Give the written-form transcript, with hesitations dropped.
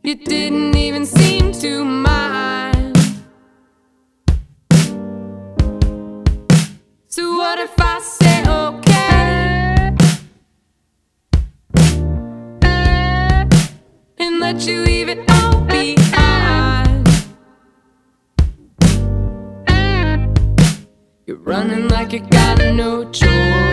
You didn't even seem to mind. So what if I say okay and let you leave it all behind? You're running like you got no choice.